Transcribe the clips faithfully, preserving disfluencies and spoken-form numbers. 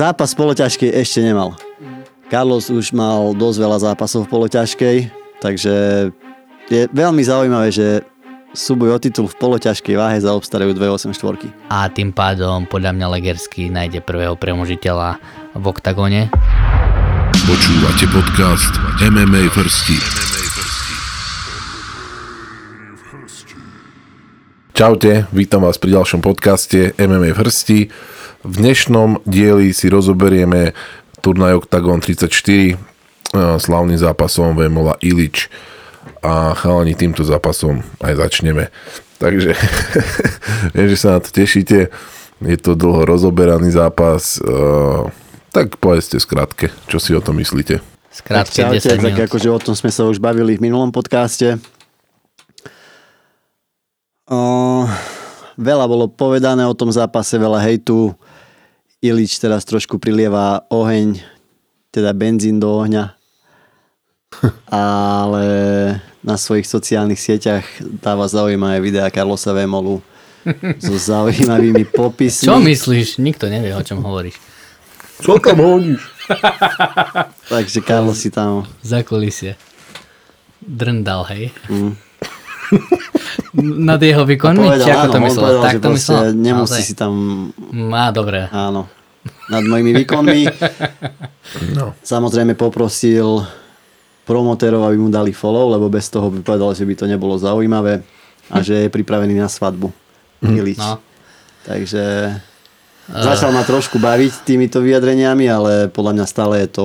zápas v poloťažkej ešte nemal. Carlos už mal dosť veľa zápasov v poloťažkej, takže je veľmi zaujímavé, že súboj o titul v poloťažkej váhe zaobstarajú dve osemdesiatštyri. A tým pádom podľa mňa Legerský nájde prvého premožiteľa v oktagóne. Počúvate podcast em em á Hrsti. Čaute, vítam vás pri ďalšom podcaste em em á Hrsti. V dnešnom dieli si rozoberieme turnaj Octagon tridsaťštyri slavným zápasom Vemola Ilič. A chalani, týmto zápasom aj začneme. Takže viem, že sa na to tešíte. Je to dlho rozoberaný zápas. Uh, tak povedzte skratke, čo si o tom myslíte. Skrátke tak, desať minút. Tak akože o tom sme sa už bavili v minulom podcaste. Uh, veľa bolo povedané o tom zápase, veľa hejtu. Ilič teraz trošku prilieva oheň, teda benzín do ohňa. Ale na svojich sociálnych sieťach dáva zaujímavé videá Carlosa Vemolu so zaujímavými popismi. Čo myslíš? Nikto nevie, o čom hovoríš. Čo tam hovoríš? Takže Carlos si tam... Za kulisie. Drndal, hej. Mm. Nad jeho výkonmi? Povedal, či ako áno, to myslel? Povedal, tak že to myslel? nemusí Naozaj? si tam... Má, dobre. Áno. Nad mojimi výkonmi. No. Samozrejme poprosil promotérov, aby mu dali follow, lebo bez toho by povedal, že by to nebolo zaujímavé a že je pripravený na svadbu. Ilič. No. Takže začal ma trošku baviť týmito vyjadreniami, ale podľa mňa stále je to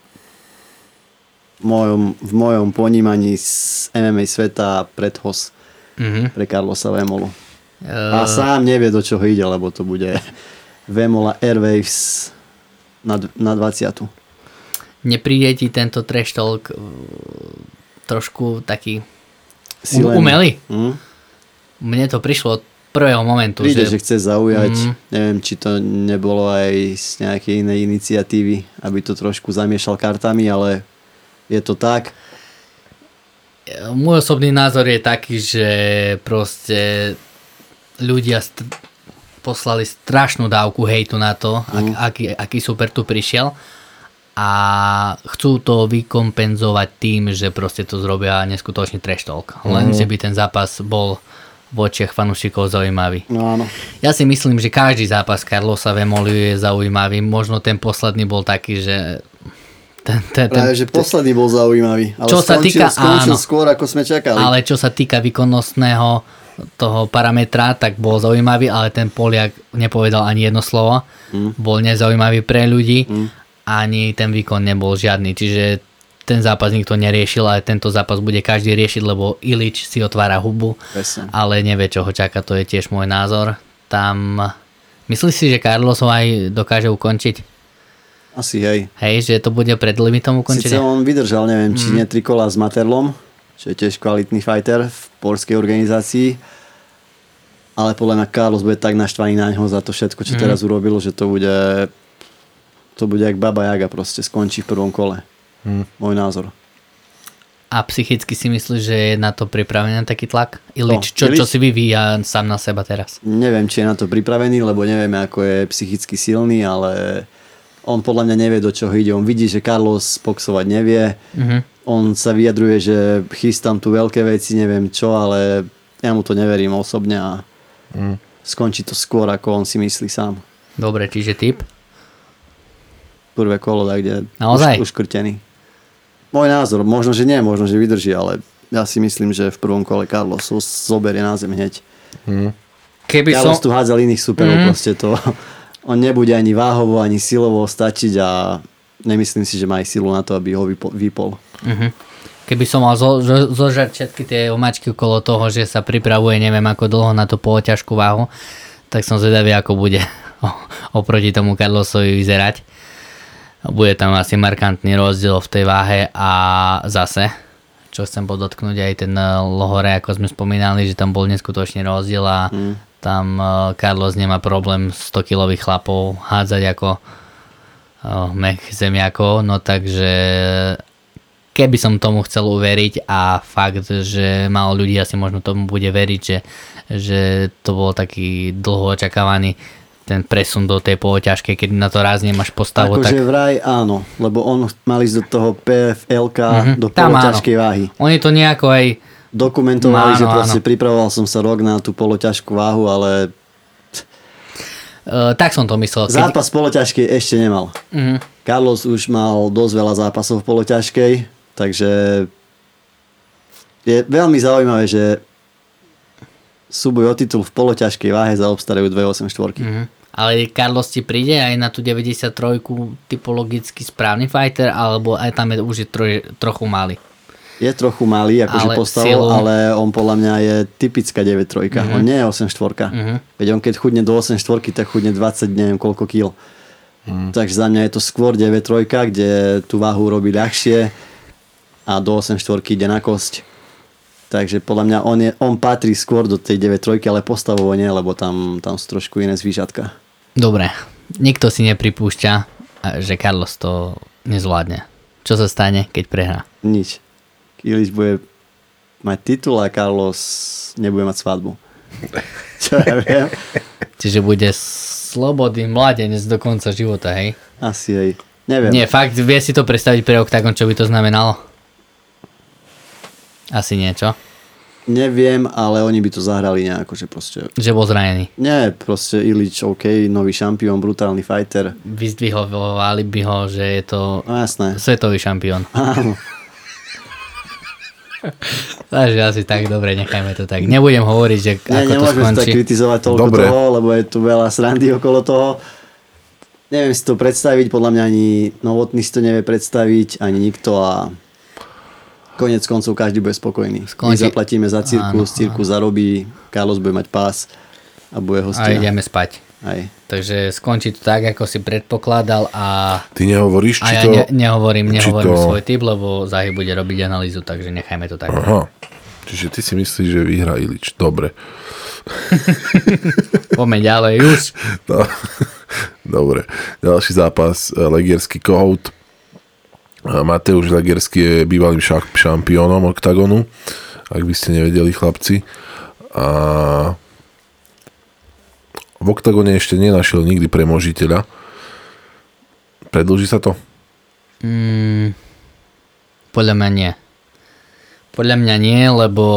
v mojom, v mojom ponímaní z em em á sveta predhos mm-hmm. pre Carlosa Vemolu. Uh... A sám nevie, do čoho ide, lebo to bude Vemola Airwaves na, na dvadsiatu. Nepríde ti tento trash talk trošku taký Silený. umelý? Mm? Mne to prišlo od prvého momentu. Príde, že, že chce zaujať. Mm. Neviem, či to nebolo aj z nejakej inej iniciatívy, aby to trošku zamiešal kartami, ale je to tak. Môj osobný názor je taký, že proste ľudia st- poslali strašnú dávku hejtu na to, mm. ak, aký, aký super tu prišiel. A chcú to vykompenzovať tým, že proste to zrobia neskutočný trash talk. Len, mm. že by ten zápas bol v očiach fanúšikov zaujímavý. No áno. Ja si myslím, že každý zápas Carlosa Vemolu je zaujímavý. Možno ten posledný bol taký, že... Ten, ten, Práve, ten, že posledný bol zaujímavý. Ale čo sa skončil, týka, skončil áno, skôr, ako sme čakali. Ale čo sa týka výkonnostného toho parametra, tak bol zaujímavý, ale ten Poliak nepovedal ani jedno slovo. Mm. Bol nezaujímavý pre ľudí. Mm. Ani ten výkon nebol žiadny, čiže ten zápas nikto neriešil, ale tento zápas bude každý riešiť, lebo Ilič si otvára hubu, Presne. ale nevie, čo ho čaká, to je tiež môj názor. Tam, myslíš si, že Carlos ho aj dokáže ukončiť? Asi hej. Hej, že to bude pred limitom ukončenia? Sice on vydržal, neviem, či mm. nie tri kola s Materlom, čo je tiež kvalitný fighter v poľskej organizácii, ale podľa mňa Carlos bude tak naštvaný na ňo za to všetko, čo mm. teraz urobil, že to bude... To bude jak Baba Jaga, proste skončí v prvom kole. Hmm. Môj názor. A psychicky si myslíš, že je na to pripravený taký tlak? Ilič, No, čo, Ilič? čo si vyvíja sám na seba teraz? Neviem, či je na to pripravený, lebo nevieme, ako je psychicky silný, ale on podľa mňa nevie, do čoho ide. On vidí, že Carlos boxovať nevie. Mm-hmm. On sa vyjadruje, že chystám tu veľké veci, neviem čo, ale ja mu to neverím osobne a mm. skončí to skôr, ako on si myslí sám. Dobre, čiže tip? Prvé kolo, tak kde Naozaj? Už, uškrtený. Môj názor, možno, že nie, možno, že vydrží, ale ja si myslím, že v prvom kole Carlos zoberie na zem hneď. Hmm. Keby Carlos som... tu hádzal iných superov, hmm. proste to, on nebude ani váhovo, ani silovo stačiť a nemyslím si, že má aj silu na to, aby ho vypol. Uh-huh. Keby som mal zo, zo, zožať všetky tie omáčky okolo toho, že sa pripravuje neviem ako dlho na tú poloťažkú váhu, tak som zvedavý, ako bude oproti tomu Carlosovi vyzerať. Bude tam asi markantný rozdiel v tej váhe a zase, čo chcem podotknúť, aj ten Lohore, ako sme spomínali, že tam bol neskutočný rozdiel a mm. tam Carlos nemá problém stokilových chlapov hádzať ako mech zemiakov, no takže keby som tomu chcel uveriť a fakt, že málo ľudí asi možno tomu bude veriť, že, že to bol taký dlho očakávaný ten presun do tej poloťažkej, keď na to raz nemáš postavu. Akože tak... vraj áno, lebo on mal ísť do toho pé ef el-ka, mm-hmm. do Tam poloťažkej váhy. Oni to nejako aj dokumentovali, áno, že proste áno. pripravoval som sa rok na tú poloťažkú váhu, ale uh, tak som to myslel. Keď... zápas poloťažkej ešte nemal. Uh-huh. Carlos už mal dosť veľa zápasov v poloťažkej, takže je veľmi zaujímavé, že súboj o titul v poloťažkej váhe zaobstarajú dve osemdesiatštyri. Uh-huh. Ale Carlos ti príde aj na tú deväťdesiattri typologicky správny fighter, alebo aj tam je už je troj, trochu malý? Je trochu malý, akože postavil, silu... ale on podľa mňa je typická deväť tri. Uh-huh. On nie je osemdesiatštyri. Uh-huh. Veď on keď chudne do osemdesiatštyri, tak chudne dvadsať, neviem koľko kil. Uh-huh. Takže za mňa je to skôr deväť tri, kde tú váhu robí ľahšie a do osemdesiatštyri ide na kosť. Takže podľa mňa on, je, on patrí skôr do tej deväť tri, ale postavovo nie, lebo tam, tam sú trošku iné zvížatka. Dobre, nikto si nepripúšťa, že Carlos to nezvládne. Čo sa stane, keď prehrá? Nič. Ilič bude mať titul a Carlos nebude mať svadbu. Čo ja viem. Čiže bude slobodný mladenec do konca života, hej? Asi hej. Neviem. Nie, fakt, vie si to predstaviť pre Octagon, čo by to znamenalo? Asi niečo. Neviem, ale oni by to zahrali nejako, že proste... Že bol zranený. Nie, proste Ilič, OK, nový šampión, brutálny fighter. Vyzdvihovali by ho, že je to no, jasné. Svetový šampión. Áno. Takže asi tak, dobre, nechajme to tak. Nebudem hovoriť, že Nie, ako to skončí. Nemôžeme tak kritizovať toľko dobre. Toho, lebo je tu veľa srandy okolo toho. Neviem si to predstaviť, podľa mňa ani Novotný si to nevie predstaviť, ani nikto a konec koncov každý bude spokojný. Skončí... My zaplatíme za cirkus, áno, cirkus áno. zarobí, Carlos bude mať pás a bude hostina. A ideme spať. Aj. Takže skončí to tak, ako si predpokladal a... Ty nehovoríš, či a ja to... Ne, nehovorím, nehovorím to... svoj tip, lebo Zahy bude robiť analýzu, takže nechajme to tak. Aha. Čiže ty si myslíš, že vyhrá Ilič. Dobre. Poďme ďalej už. No. Dobre. Ďalší zápas. Legierský Kohout. Mateusz Legierský je bývalým šampiónom Octagonu. Ak by ste nevedeli, chlapci. A v Octagone ešte nenašiel nikdy premožiteľa. Predĺží sa to? Mm, podľa mňa nie. Podľa mňa nie, lebo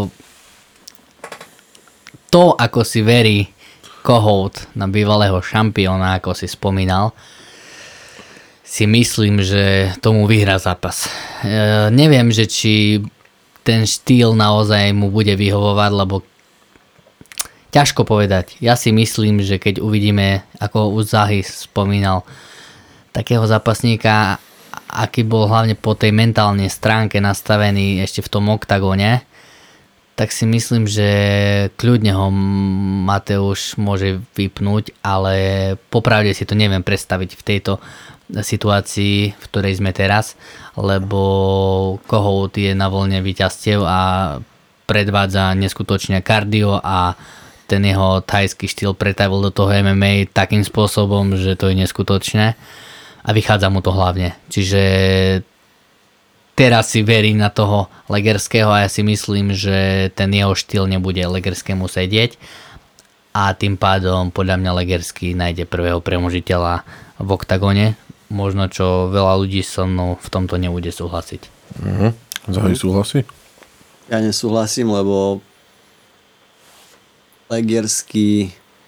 to, ako si verí Kohout na bývalého šampióna, ako si spomínal, si myslím, že tomu vyhrá zápas. E, neviem, že či ten štýl naozaj mu bude vyhovovať, lebo ťažko povedať. Ja si myslím, že keď uvidíme, ako už Zahy spomínal, takého zápasníka, aký bol hlavne po tej mentálnej stránke nastavený ešte v tom Octagone, tak si myslím, že kľudne ho Mateusz môže vypnúť, ale popravde si to neviem predstaviť v tejto situácii, v ktorej sme teraz, lebo Kohout je na voľne víťazstiev a predvádza neskutočne kardio a ten jeho thajský štýl pretavil do toho em em á takým spôsobom, že to je neskutočné a vychádza mu to hlavne. Čiže teraz si verí na toho Legerského a ja si myslím, že ten jeho štýl nebude Legerskému sedieť a tým pádom podľa mňa Legerský nájde prvého premožiteľa v Octagone, možno čo veľa ľudí so mnou v tomto nebude súhlasiť. Uh-huh. Zahy súhlasí? Ja nesúhlasím, lebo Legerský,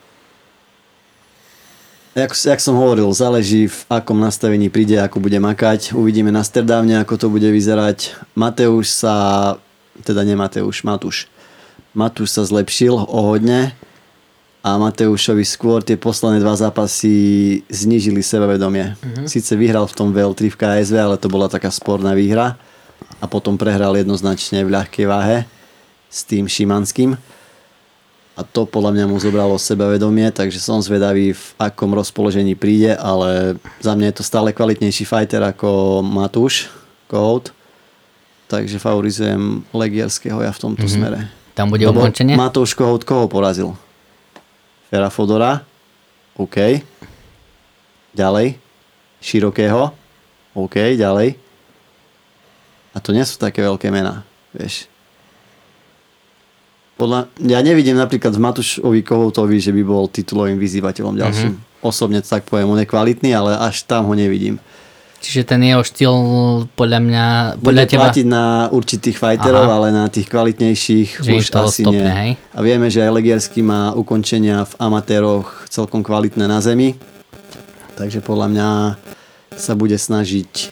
jak, jak som hovoril, záleží v akom nastavení príde, ako bude makať. Uvidíme na Amsterdamne, ako to bude vyzerať. Mateusz sa, teda nie Mateusz, Matúš. Matúš sa zlepšil o hodne a Mateušovi skôr tie posledné dva zápasy znížili sebavedomie. Uh-huh. Sice vyhral v tom vé el tri v ká es vé, ale to bola taká sporná výhra a potom prehral jednoznačne v ľahkej váhe s tým Šimanským. A to podľa mňa mu zobralo sebavedomie, takže som zvedavý, v akom rozpoložení príde, ale za mňa je to stále kvalitnejší fighter ako Matúš Kohout. Takže favorizujem Legierského ja v tomto mm-hmm. smere. Tam bude ukončenie? Matúš Kohout koho porazil? Fera Fodora? OK. Ďalej. Širokého? OK, ďalej. A to nie sú také veľké mená, vieš. Podľa, ja nevidím napríklad v Matúšovi Kohoutovi, že by bol titulovým vyzývateľom ďalším. Mm-hmm. Osobne to tak poviem, on je kvalitný, ale až tam ho nevidím. Čiže ten jeho štýl podľa mňa... Bude podľa teba... platiť na určitých fighterov, ale na tých kvalitnejších že už asi stopne, nie. Hej? A vieme, že aj Legierský má ukončenia v amatéroch celkom kvalitné na zemi. Takže podľa mňa sa bude snažiť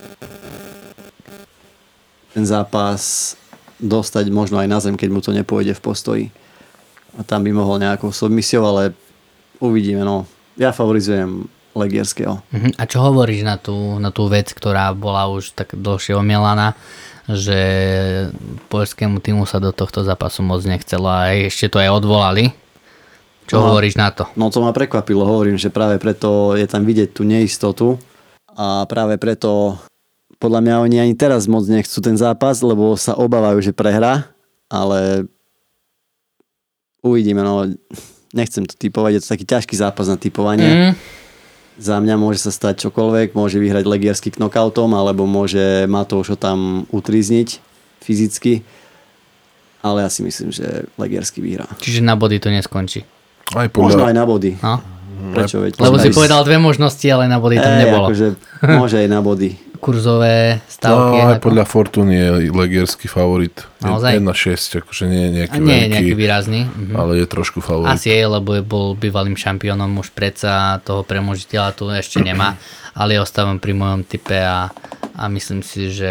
ten zápas dostať možno aj na zem, keď mu to nepôjde v postoji. A tam by mohol nejakou submisiou, ale uvidíme. No. Ja favorizujem Legierského. Uh-huh. A čo hovoríš na tú, na tú vec, ktorá bola už tak dlhšie omielaná, že poľskému týmu sa do tohto zápasu moc nechcelo a ešte to aj odvolali? Čo no, hovoríš na to? No to ma prekvapilo. Hovorím, že práve preto je tam vidieť tú neistotu a práve preto podľa mňa oni ani teraz moc nechcú ten zápas, lebo sa obávajú, že prehrá, ale uvidíme, no nechcem to typovať, je to taký ťažký zápas na typovanie. Mm. Za mňa môže sa stať čokoľvek, môže vyhrať Legierský knockoutom, alebo môže Matouš ho tam utrízniť fyzicky, ale ja si myslím, že Legierský vyhrá. Čiže na body to neskončí? Aj podľa... Možno aj na body. No? Prečo, veď, Lebo si povedal dve možnosti, ale na body tam Ej, nebolo. Akože môže aj na body. Kurzové stávky. No, aj podľa Fortuny je Legierský favorit. Naozaj? jeden na šesť, akože nie je nejaký A nie je veľký, nejaký výrazný. Mhm. ale je trošku favorit. Asi je, lebo je bol bývalým šampiónom, už predsa toho premožiteľa tu ešte nemá, ale ja ostávam pri mojom type a, a myslím si, že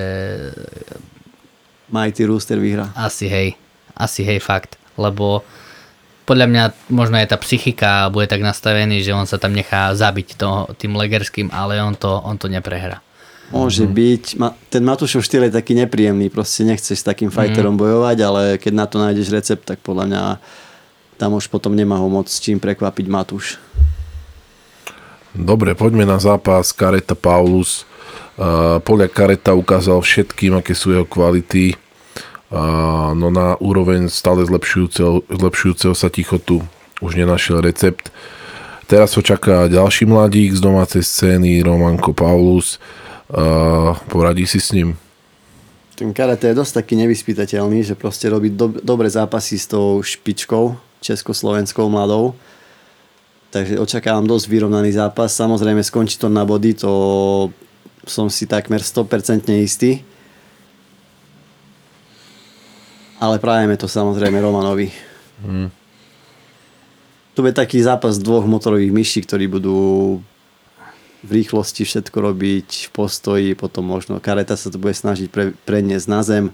Mighty Rooster vyhrá. asi hej, asi hej fakt, lebo podľa mňa možno je tá psychika bude tak nastavený, že on sa tam nechá zabiť to, tým Legierským, ale on to, on to neprehrá. Môže mm. byť. Ten Matúšov štýl je taký nepríjemný, proste nechceš s takým fighterom mm. bojovať, ale keď na to nájdeš recept, tak podľa mňa tam už potom nemá ho moc s čím prekvapiť Matúš. Dobre, poďme na zápas Careta Paulus. Uh, Poliak Careta ukázal všetkým, aké sú jeho kvality. Uh, no na úroveň stále zlepšujúceho, zlepšujúceho sa tichotu už nenašiel recept. Teraz ho čaká ďalší mladík z domácej scény, Romanko Paulus. Uh, poradí si s ním? Ten Careta je dosť taký nevyspytateľný, že proste robí do, dobre zápasy s tou špičkou československou mladou. Takže očakávam dosť vyrovnaný zápas. Samozrejme skončí to na body, to som si takmer sto percent istý. Ale prajeme to samozrejme Romanovi. Hmm. To bude taký zápas dvoch motorových myší, ktorí budú v rýchlosti všetko robiť, v postoji, potom možno Careta sa to bude snažiť pre, preniesť na zem.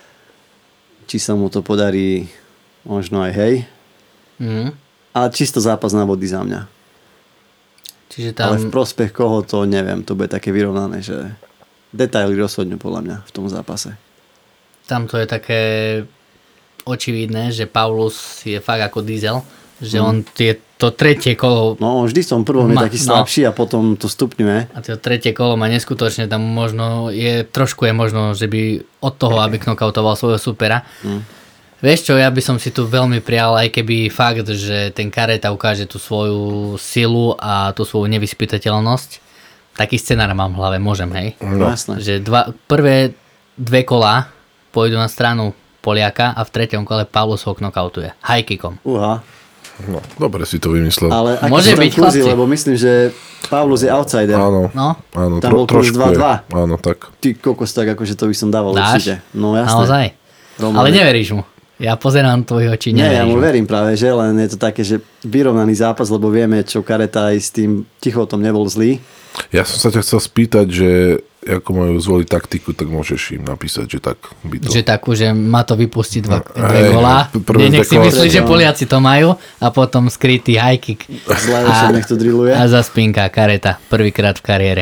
Či sa mu to podarí, možno aj hej. Hmm. Ale čisto zápas na body za mňa. Čiže tam... Ale v prospech koho to neviem, to bude také vyrovnané, že detaily rozhodnú podľa mňa v tom zápase. Tam to je také očividné, že Paulus je fakt ako diesel, že mm. on tie, to tretie kolo... No on vždy v tom prvom ma, je taký slabší no. a potom to stupňuje. A to tretie kolo má neskutočne, tam možno je, trošku je možno, že by od toho, aby knockoutoval svojho supera. Mm. Vieš čo, ja by som si tu veľmi prijal, aj keby fakt, že ten Careta ukáže tú svoju silu a tú svoju nevyspytateľnosť. Taký scenár mám v hlave, môžem, hej? No, jasné. Že dva, prvé dve kolá pôjdu na stranu Poliaka a v treťom kole Paulus ho knockoutuje. High kickom. Uha. No, dobre si to vymyslel. Ale môže byť kurzy, lebo myslím, že Paulus je outsider. Áno, no? áno tam tro, bol kurz dva dva. Áno, tak. Ty kokos, tak akože to by som dával Dáš? určite. No jasné. Naozaj? Roman. Ale neveríš mu. Ja pozerám tvoje oči, neveríš. Nie, ja mu verím práve, že len je to také, že vyrovnaný zápas, lebo vieme, čo Careta aj s tým tichotom nebol zlý. Ja som sa ťa chcel spýtať, že ako majú zvoliť taktiku, tak môžeš im napísať, že tak by to... Že takú, že má to vypustiť dva, no, dve golá. Nech si myslí, že Poliaci to majú a potom skrytý high kick. Zlajšie nech to drilluje. A zaspinka Careta, prvýkrát v kariére.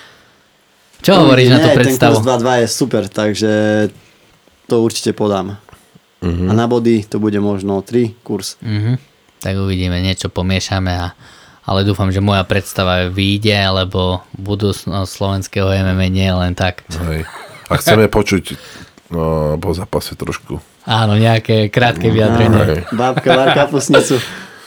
Čo no, hovoríš nie, na tú predstavu? Ten kurz dva dva je super, takže to určite podám. Uh-huh. A na body to bude možno tri kurz. Uh-huh. Tak uvidíme, niečo pomiešame, a, ale dúfam, že moja predstava vyjde, lebo budúcnosť slovenského em em á nie je len tak. Hej. A chceme počuť no, po zápase trošku. Áno, nejaké krátke vyjadrenie. No, Bábka, var kapusnicu.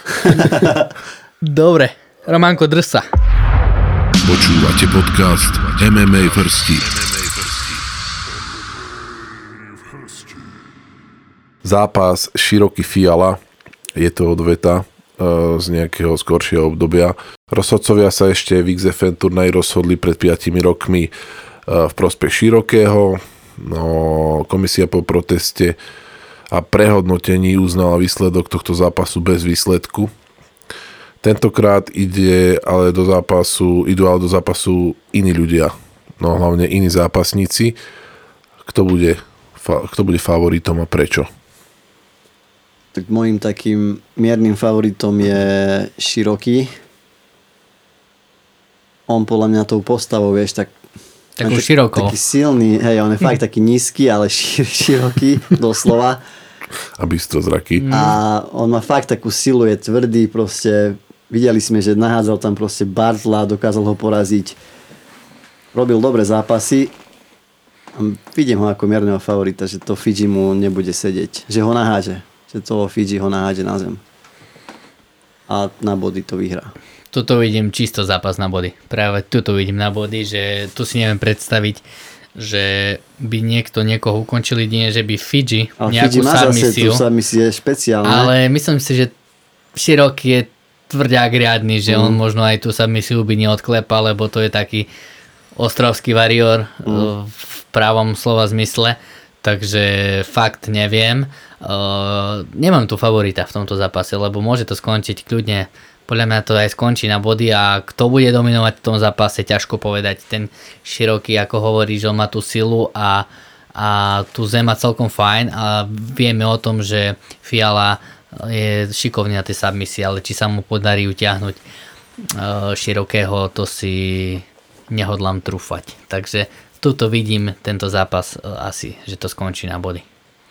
Dobre, Románko, drž sa. Počúvate podcast em em á Hrsti. zápas Široký Fiala, je to odveta z nejakého skoršieho obdobia. Rozhodcovia sa ešte v iks ef en turnaji rozhodli pred piatimi rokmi v prospech Širokého. No, komisia po proteste a prehodnotení uznala výsledok tohto zápasu bez výsledku. Tentokrát ide ale do zápasu, idú ale do zápasu iní ľudia. No hlavne iní zápasníci. Kto bude, kto bude favoritom a prečo? Tak môjim takým miernym favoritom je Široký. On podľa mňa tou postavou, vieš, tak takú tak, širokou. Taký silný, hej, on je fakt taký nízky, ale šir, široký, doslova. A bystrozraký. Mm. A on má fakt takú silu, je tvrdý, proste videli sme, že nahádzal tam proste Bartla, dokázal ho poraziť. Robil dobré zápasy. Vidím ho ako mierneho favorita, že to Fidži mu nebude sedieť. Že ho naháže. Že toho Fidži ho naháže na zem. A na body to vyhrá. Tuto vidím čisto zápas na body. Práve tuto vidím na body, že tu si neviem predstaviť, že by niekto niekoho ukončil jedine, že by Fidži nejakú submisiu. Ale Fidži má špeciálne. Ale myslím si, že Široký je tvrdák riadny, že mm. on možno aj tú submisiu by neodklepal, lebo to je taký ostrovský varior mm. v pravom slova zmysle. Takže fakt neviem. Uh, nemám tu favorita v tomto zápase, lebo môže to skončiť kľudne. Podľa mňa to aj skončí na body a kto bude dominovať v tom zápase, ťažko povedať. Ten Široký, ako hovorí, že on má tú silu a, a tú zem má celkom fajn a vieme o tom, že Fiala je šikovný na tej submisii, ale či sa mu podarí utiahnuť uh, Širokého, to si nehodlám trúfať. Takže tuto vidím tento zápas uh, asi, že to skončí na body.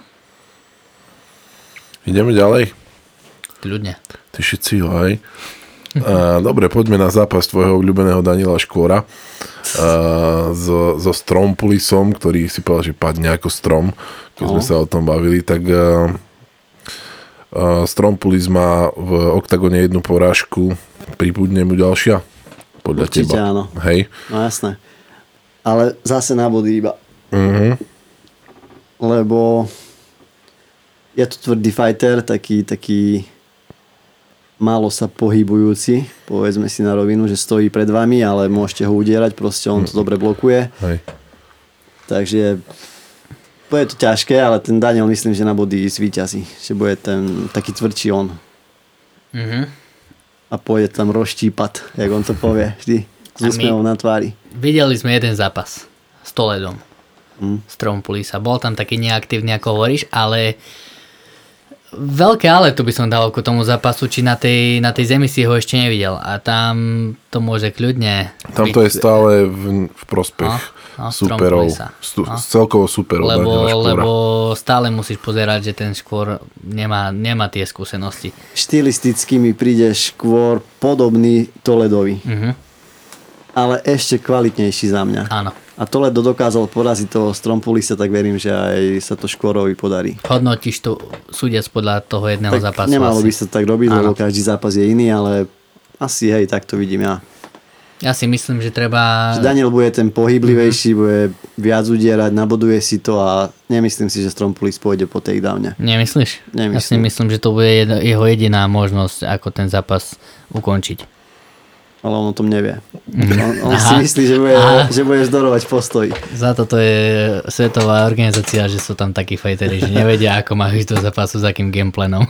Ideme ďalej? Kľudne. Ty všetci, hej. Uh, dobre, poďme na zápas tvojho obľúbeného Daniela Škôra uh, so, so Strompulisom, ktorý si povedal, že padne ako strom, keď no. sme sa o tom bavili, tak uh, uh, Strompulis má v oktagóne jednu porážku, pribudne mu ďalšia? Podľa Určite teba. Áno. Hej. No jasné. Ale zase na body iba. Uh-huh. Lebo je to tvrdý fighter, taký, taký málo sa pohybujúci, povedzme si na rovinu, že stojí pred vami, ale môžete ho udierať, proste on to dobre blokuje. Hej. Takže bude to ťažké, ale ten Daniel myslím, že na body zvíťazí, že bude ten taký tvrdší on. Mhm. A pôjde tam rozštípat, jak on to povie vždy, s úsmevom na tvári. Videli sme jeden zápas s Toledom. Mm. Strompulisa. Bol tam taký neaktívny, ako hovoríš, ale veľké ale tu by som dal ku tomu zápasu, či na tej, na tej zemi si ho ešte nevidel. A tam to môže kľudne... Tam to byť... je stále v, v prospech no, no, superov. Stu, no. Celkovo superov. Lebo, lebo stále musíš pozerať, že ten Škôr nemá, nemá tie skúsenosti. Štilisticky mi príde Škôr podobný Toledovi. Uh-huh. Ale ešte kvalitnejší za mňa. Áno. A Toledo dokázal poraziť toho Strompulisa, tak verím, že aj sa to Škôrovi podarí. Hodnotíš to súdiac podľa toho jedného tak zápasu? Nemalo asi. by sa tak robiť, áno. Lebo každý zápas je iný, ale asi hej, tak to vidím ja. Ja si myslím, že treba... Že Daniel bude ten pohyblivejší, mm-hmm. bude viac udierať, naboduje si to a nemyslím si, že Strompulis pôjde po takedowne. Nemyslíš? Nemyslím. Ja si myslím, že to bude jeho jediná možnosť, ako ten zápas ukončiť. Ale on o tom nevie. On, on si myslí, že, bude, že bude zdorovať postoj. Za to to je svetová organizácia, že sú tam takí fighteri, že nevedia, ako majú ísť do zápasu, s akým gameplanom.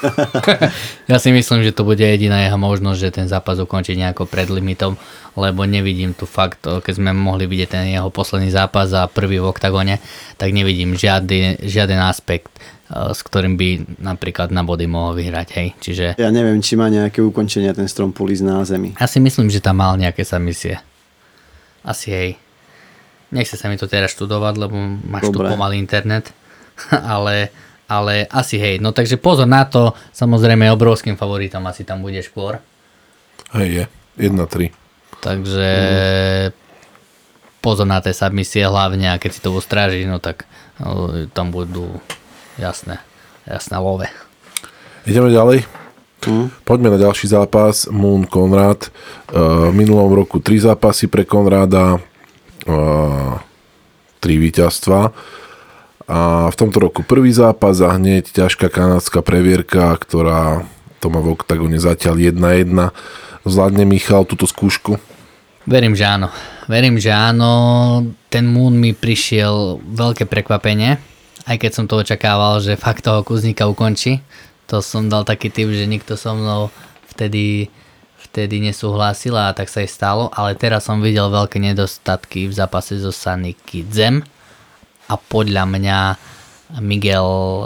Ja si myslím, že to bude jediná jeho možnosť, že ten zápas ukončí nejako pred limitom, lebo nevidím tu fakt, keď sme mohli vidieť ten jeho posledný zápas a prvý v oktagóne, tak nevidím žiadny, žiaden aspekt, s ktorým by napríklad na body mohol vyhrať, hej. Čiže... Ja neviem, či má nejaké ukončenia ten Strompulis na zemi. Ja si myslím, že tam mal nejaké submisie. Asi hej. Nechce sa mi to teraz študovať, lebo máš Dobre. Tu pomalý internet. ale, ale asi hej. No takže pozor na to, samozrejme obrovským favoritom asi tam bude Škôr. Hej je, jedna tri. Takže mm. pozor na tie submisie hlavne a keď si to ustrážiš, no tak no, tam budú Jasné, jasné love. Ideme ďalej. Mm. Poďme na ďalší zápas. Moon Konrad. Uh, v minulom roku tri zápasy pre Konrada. Uh, tri víťazstva. A v tomto roku prvý zápas a hneď ťažká kanadská previerka, ktorá to má v oktagóne zatiaľ jedna jedna. Zvládne Michal túto skúšku? Verím, že áno. Verím, že áno. Ten Moon mi prišiel veľké prekvapenie, aj keď som to očakával, že fakt toho Kuzníka ukončí. To som dal taký tip, že nikto so mnou vtedy, vtedy nesúhlasil a tak sa aj stalo, ale teraz som videl veľké nedostatky v zápase so Sunny Kidzem a podľa mňa Miguel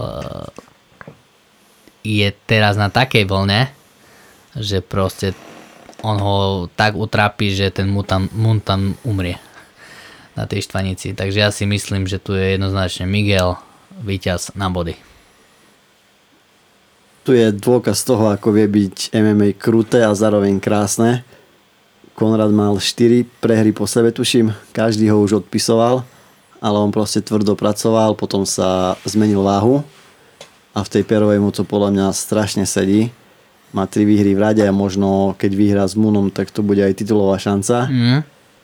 je teraz na takej vlne, že proste on ho tak utrápi, že ten Moon tam umrie na tej štvanici. Takže ja si myslím, že tu je jednoznačne Miguel víťaz na body. Tu je dôkaz toho, ako vie byť em em á kruté a zároveň krásne. Konrad mal štyri prehry po sebe, tuším. Každý ho už odpisoval, ale on proste tvrdo pracoval, potom sa zmenil váhu a v tej perovej mu to podľa mňa strašne sedí. Má tri výhry v rade a možno keď vyhrá s Moonom, tak to bude aj titulová šanca. Mm.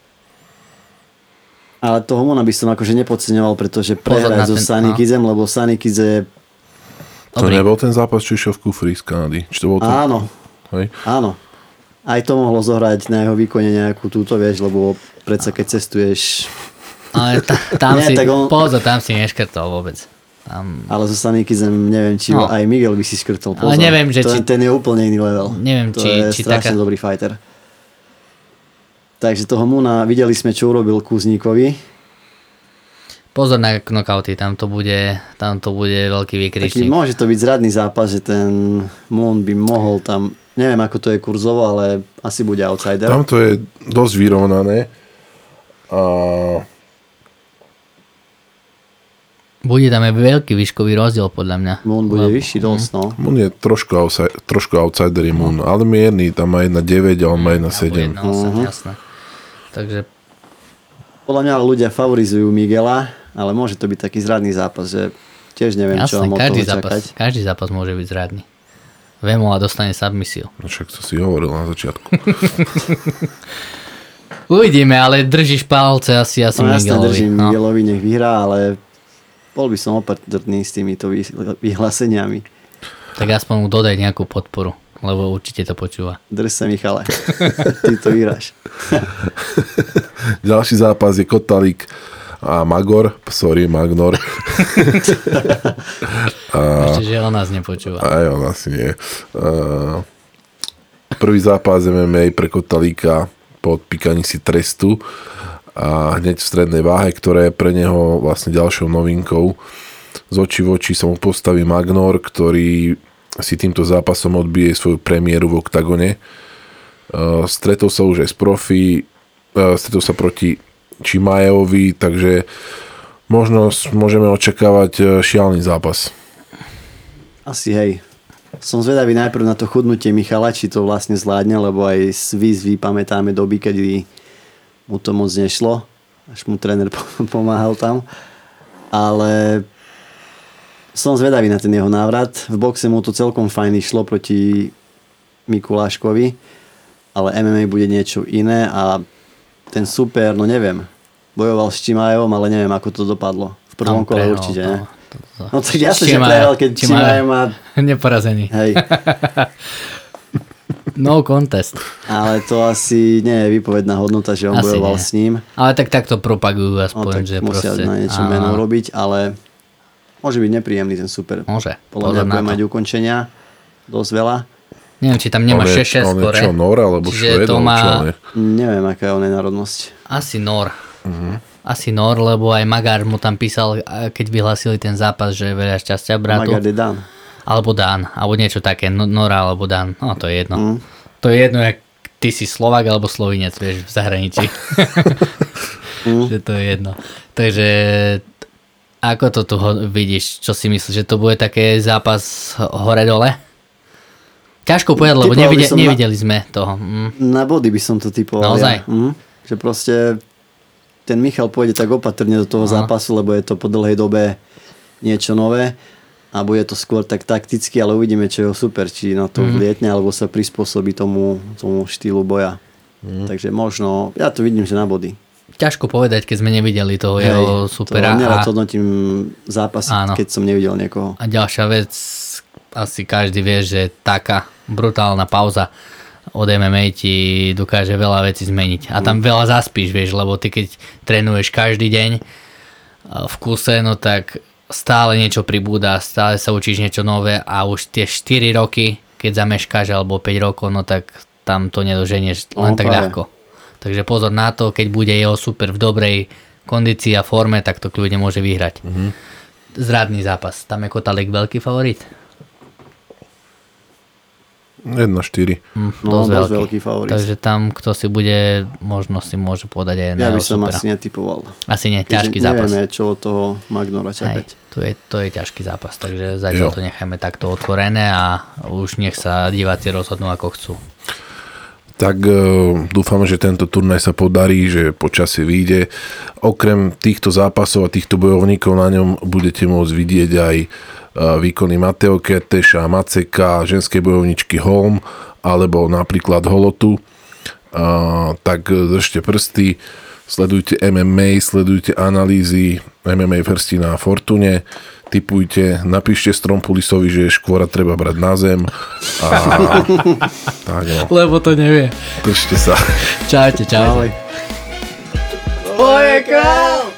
Ale toho Moona by som akože nepodceňoval, pretože prehrať so Sunny Kidzem, lebo Sunny Kidz je... To Dobrý. Nebol ten zápas, čo išiel v kufri z Kanady? Či to bol ten... Áno. Hej. Áno. Aj to mohlo zohrať na jeho výkone nejakú túto, vieš, lebo predsa keď cestuješ... Ale ta, tam Nie, si, on... pozor, tam si neškrtol vôbec. Tam... Ale so Sunny Kidzem neviem, či no. aj Miguel by si škrtol. Pozor. Ale neviem, že to, či... Ten je úplne iný level. Neviem, to či, je či strašne taká... dobrý fighter. Takže toho Moona videli sme, čo urobil Kuzníkovi. Pozor na knockouty, tam to bude, tam to bude veľký výkričník. Taký, môže to byť zradný zápas, že ten Moon by mohol tam, neviem ako to je kurzovo, ale asi bude outsider. Tam to je dosť vyrovnané. A... Bude tam aj veľký výškový rozdiel podľa mňa. Moon bude Lebo... vyšší dosť, no. Moon je trošku, outside, trošku outsider je Moon, ale mierny, tam má jedna deväť a on má jedna sedem. Uh-huh. Jasné. Takže... Podľa mňa ľudia favorizujú Miguela, ale môže to byť taký zradný zápas, že tiež neviem, Jasné, čo mám od toho zápas, čakať. Každý zápas môže byť zradný. Vemola dostane submisiu. No však to si hovoril na začiatku. Uvidíme, ale držíš palce asi, asi no, Miguelovi. Jasne držím no. Miguelovi, nech vyhrá, ale bol by som opatrný s týmito vyhláseniami. Tak aspoň mu dodaj nejakú podporu, lebo určite to počúva. Drž sa, Michale. Ty to vyhráš. Ďalší zápas je Kotalík a Magor. Sorry, Magnor. Ešte, že on nás nepočúva. Aj on asi nie. Prvý zápas em em á pre Kotalíka po odpíkaní si trestu a hneď v strednej váhe, ktorá je pre neho vlastne ďalšou novinkou. Z očí v oči sa mu postaví Magnor, ktorý si týmto zápasom odbije svoju premiéru v oktagone. Uh, stretol sa už aj s profi, uh, stretol sa proti Chimaevovi, takže možno môžeme očakávať šialený zápas. Asi hej. Som zvedavý najprv na to chudnutie Michala, či to vlastne zvládne, lebo aj z výzvy pamätáme doby, kedy mu to moc nešlo, až mu tréner pomáhal tam. Ale som zvedavý na ten jeho návrat. V boxe mu to celkom fajn išlo proti Mikuláškovi, ale em em á bude niečo iné a ten super, no neviem, bojoval s Chimaevom, ale neviem, ako to dopadlo. V prvom kole určite, ne? No tak jasne, že prehral, keď Chimaev má... Neporazený. Hej. No contest. Ale to asi nie je výpovedná hodnota, že on asi bojoval nie. s ním. Ale tak takto propagujú aspoň, no, tak že musia proste... na niečo meno robiť, ale môže byť nepríjemný ten super. Môže. Podľa mňa bude mať ukončenia dosť veľa. Neviem, či tam nemá šesť šesť skore. On je čo, Nor, alebo Švéd, má... čo on je? Neviem, aká je on je národnosť. Asi Nor. Uh-huh. Asi Nor, lebo aj Magár mu tam písal, keď vyhlasili ten zápas, že veľa šťastia bratu. Magár je Dan. Alebo Dan, alebo niečo také, Nora alebo Dan. No, to je jedno. Mm. To je jedno, jak ty si Slovák alebo Slovinec, vieš, v zahraničí. mm. Že to je jedno. Takže ako to tu vidíš? Čo si myslíš, že to bude také zápas hore-dole? Ťažko povedať, lebo nevideli, nevideli na, sme toho. Mm. Na body by som to typoval. Naozaj? Ja. Mm. Že proste ten Michal pôjde tak opatrne do toho Aha. zápasu, lebo je to po dlhej dobe niečo nové a bude to skôr tak takticky, ale uvidíme, čo je super, či na to mm. vlietne, alebo sa prispôsobí tomu, tomu štýlu boja. Mm. Takže možno, ja to vidím, že na body. ťažko povedať, keď sme nevideli toho Hej, jeho supera. To nerad hodnotím zápasy, áno. keď som nevidel niekoho. A ďalšia vec, asi každý vie, že taká brutálna pauza od em em á ti dokáže veľa vecí zmeniť. A tam veľa zaspíš, vieš, lebo ty keď trénuješ každý deň v kuse, no tak stále niečo pribúda, stále sa učíš niečo nové a už tie štyri roky, keď zameškáš, alebo päť rokov, no tak tam to nedoženieš len no, tak ľahko. Takže pozor na to, keď bude jeho super v dobrej kondícii a forme, tak to kľudne môže vyhrať. Mm-hmm. Zradný zápas. Tam je Kotalík veľký favorit? jeden štyri. Mm, no, dosť veľký. veľký favorit. Takže tam, kto si bude, možno si môže podať aj na Ja by som supera. asi netypoval. Asi nie, ťažký Keďže zápas. Nevieme, čo od toho Magnora čakať. Hej, to, je, to je ťažký zápas, takže zatiaľ jo. to nechajme takto otvorené a už nech sa diváci rozhodnú, ako chcú. Tak dúfam, že tento turnaj sa podarí, že počasie vyjde. Okrem týchto zápasov a týchto bojovníkov na ňom budete môcť vidieť aj výkony Mateo Kertéša, Maceka, ženskej bojovničky Holm alebo napríklad Holotu. A, tak držte prsty, sledujte em em á, sledujte analýzy em em á v hrsti na Fortune, tipujte, napíšte Strompulisovi, že škôra treba brať na zem. A, tak no. Lebo to nevie. Držte sa. Čaute, čaute. Oj, král!